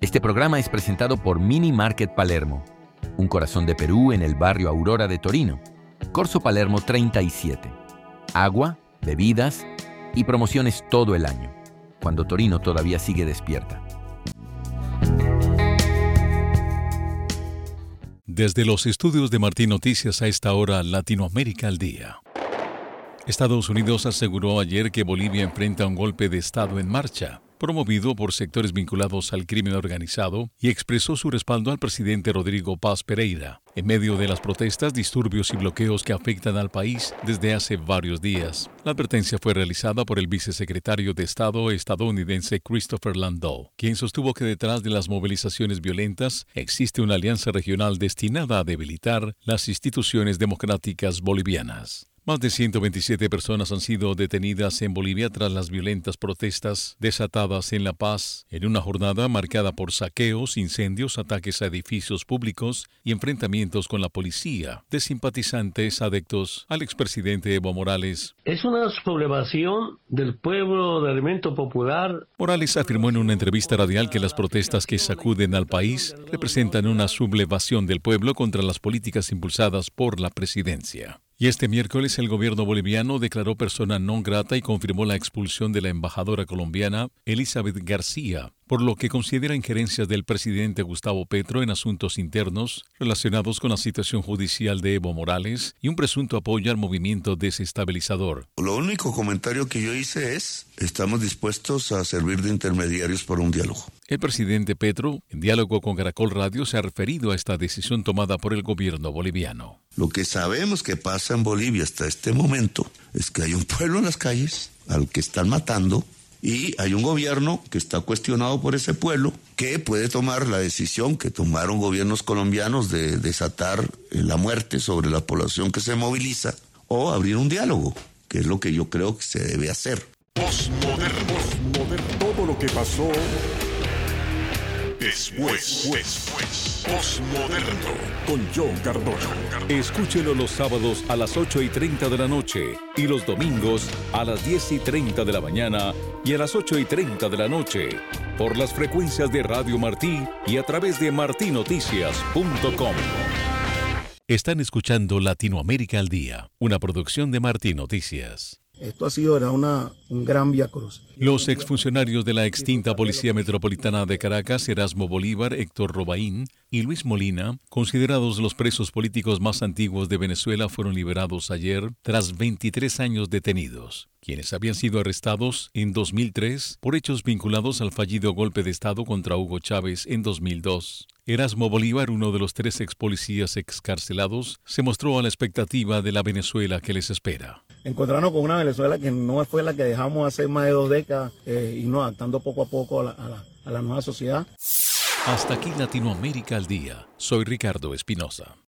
Este programa es presentado por Mini Market Palermo, un corazón de Perú en el barrio Aurora de Torino. Corso Palermo 37. Agua, bebidas y promociones todo el año, cuando Torino todavía sigue despierta. Desde los estudios de Martín Noticias a esta hora, Latinoamérica al día. Estados Unidos aseguró ayer que Bolivia enfrenta un golpe de Estado en marcha, promovido por sectores vinculados al crimen organizado, y expresó su respaldo al presidente Rodrigo Paz Pereira, en medio de las protestas, disturbios y bloqueos que afectan al país desde hace varios días. La advertencia fue realizada por el vicesecretario de Estado estadounidense Christopher Landau, quien sostuvo que detrás de las movilizaciones violentas existe una alianza regional destinada a debilitar las instituciones democráticas bolivianas. Más de 127 personas han sido detenidas en Bolivia tras las violentas protestas desatadas en La Paz, en una jornada marcada por saqueos, incendios, ataques a edificios públicos y enfrentamientos con la policía de simpatizantes adeptos al expresidente Evo Morales. Es una sublevación del pueblo de Alimento Popular. Morales afirmó en una entrevista radial que las protestas que sacuden al país representan una sublevación del pueblo contra las políticas impulsadas por la presidencia. Y este miércoles el gobierno boliviano declaró persona non grata y confirmó la expulsión de la embajadora colombiana Elizabeth García, por lo que considera injerencias del presidente Gustavo Petro en asuntos internos relacionados con la situación judicial de Evo Morales y un presunto apoyo al movimiento desestabilizador. Lo único comentario que yo hice es: estamos dispuestos a servir de intermediarios para un diálogo. El presidente Petro, en diálogo con Caracol Radio, se ha referido a esta decisión tomada por el gobierno boliviano. Lo que sabemos que pasa en Bolivia hasta este momento es que hay un pueblo en las calles al que están matando y hay un gobierno que está cuestionado por ese pueblo que puede tomar la decisión que tomaron gobiernos colombianos de desatar la muerte sobre la población que se moviliza o abrir un diálogo, que es lo que yo creo que se debe hacer. Postmoderno. Todo lo que pasó después. Postmoderno con John Cardoso. Escúchelo los sábados a las 8:30 de la noche y los domingos a las 10:30 de la mañana y a las 8:30 de la noche por las frecuencias de Radio Martí y a través de martinoticias.com. Están escuchando Latinoamérica al Día, una producción de Martín Noticias. Esto ha sido un gran viacruz. Los exfuncionarios de la extinta Policía Metropolitana de Caracas, Erasmo Bolívar, Héctor Robaín y Luis Molina, considerados los presos políticos más antiguos de Venezuela, fueron liberados ayer tras 23 años detenidos, quienes habían sido arrestados en 2003 por hechos vinculados al fallido golpe de Estado contra Hugo Chávez en 2002. Erasmo Bolívar, uno de los 3 expolicías excarcelados, se mostró a la expectativa de la Venezuela que les espera. Encontrarnos con una Venezuela que no fue la que dejamos hace más de 2 décadas y nos adaptando poco a poco a la nueva sociedad. Hasta aquí Latinoamérica al Día. Soy Ricardo Espinosa.